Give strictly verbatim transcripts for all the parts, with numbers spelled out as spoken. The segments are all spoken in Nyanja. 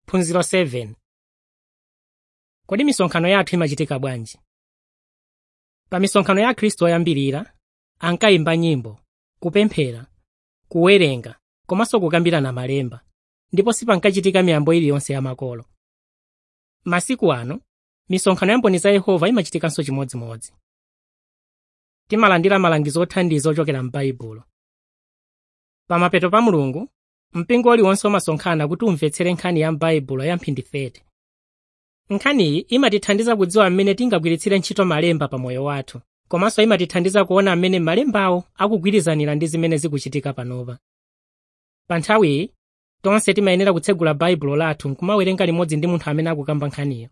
Phunziro seweni. Kodi misonkhano yathu imachitika bwanji? Pa misonkhano ya Khristu oyambirira, ankayimba nyimbo, kupemphera, kuwerenga, komanso kukambirana malemba, ndipo sipankachitika miyambo iliyonse ya makolo. Masiku ano, misonkhano ya mboni za Yehova imachitikanso chimodzimodzi. Timalandira malangizo othandiza ochokera m'Baibulo. Pamapeto pa Mulungu, mpingo uliwonse umasonkhana kuti umvetsere nkhani ya m'Baibulo ya mphindi thirty. Nkhaniyi imatithandiza kudziwa mmene tingagwiritsire ntchito malemba pa moyo wathu, komanso imatithandiza kuona mmene malembawo akugwirizanira ndi zimene zikuchitika panopa. Pa nthawiyi, tonse timayenera kutsegula Baibulo lathu nkumawerenga limodzi ndi munthu amene akukamba nkhaniyo.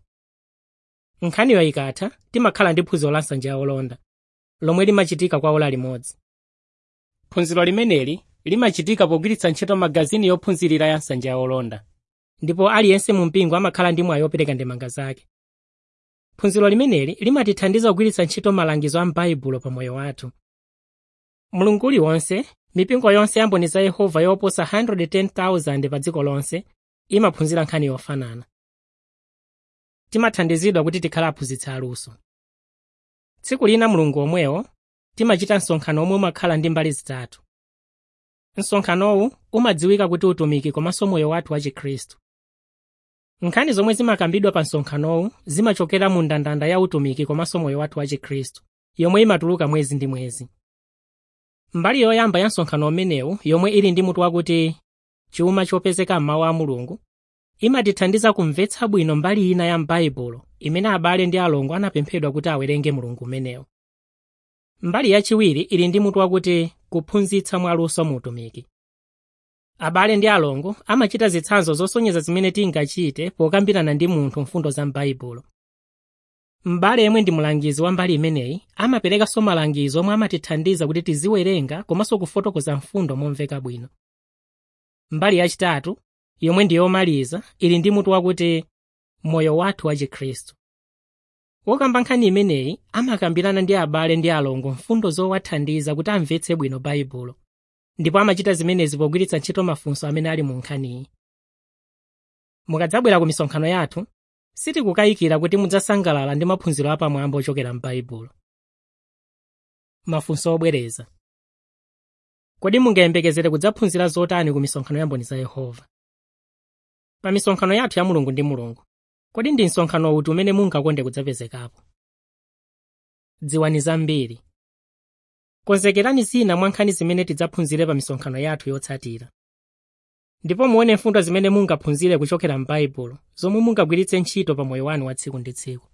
Nkhaniyo ikatha, timakhala ndi phunziro la nsanja ya olonda, lomwe limachitika kwa ola limodzi. Phunziro limeneli limachitika pogwiritsa ntchito magazini yophunzirira ya nsanja ya olonda, ndipo aliyense mu mpingo amakhala ndi mwayi wopereka ndemanga zake. Phunziro limeneli limatithandiza kugwiritsa ntchito malangizo a m'Baibulo pa moyo wathu. Mulungu uliwonse, mipingo yonse ya mboni za Yehova yoposa one hundred ten thousand pa dziko lonse imaphunzira nkhani yofanana. Timathandizidwa kuti tikhale aphunzitsi aluso. Tsiku lina Mulungu omwewo timachita msonkhano omwe umakhala ndi mbali zitatu. Msonkhanowu umadziwika kuti utumiki komanso moyo wathu wa Chikhristu. Nkhani zomwe zimakambidwa pa msonkhanowu zimachokera mu ndandanda ya utumiki komanso moyo wathu wa Chikhristu, yomwe imatuluka mwezi ndi mwezi. Mbali yoyamba ya msonkhano umenewu, yomwe ili ndi mutu wakuti chuma chopezeka m'mawu a Mulungu, imatithandiza kumvetsa bwino mbali ina ya m'Baibulo imene abale ndi alongo anapemphedwa kuti awerenge Mulungu umenewu. Mbali yachiwiri ili ndi mutu wakuti kuphunzitsa mwaluso mu utumiki. Abale ndi alongo amachita zitsanzo zosonyeza zimene tingachite pokambirana ndi munthu mfundo za m'Baibulo. M'bale yemwe ndi mulangizi wa mbali imeneyi amaperekanso malangizo omwe amatithandiza kuti tiziwerenga komanso kufotokoza mfundo momveka bwino. Mbali yachitatu, yomwe ndi yomaliza, ili ndi mutu wakuti moyo wathu wa Chikhristu. Wokamba nkhani imeneyi amakambirana ndi abale ndi alongo mfundo zowathandiza kuti amvetse bwino Baibulo, ndipo amachita zimenezi pogwiritsa ntchito mafunso amene ali mu nkhaniyi. Mukadzabwera ku misonkhano yathu, sitikukayikira kuti mudzasangalala ndi maphunziro apamwamba ochokera m'Baibulo. Mafunso obwereza. Kodi mungayembekezere kudzaphunzira zotani ku misonkhano ya mboni za Yehova? Pa misonkhano yathu ya Mulungu ndi Mulungu, kodi ndi msonkhano uti umene mungakonde kudzapezekapo? Dziwani zambiri. Konzekerani zina mwa nkhani zimene tidzaphunzire pa misonkhano yathu yotsatira. Ndipo muone mfundo zimene mungaphunzire kuchokera m'Baibulo, zomwe mungagwiritse ntchito pa moyo wanu wa tsiku ndi tsiku.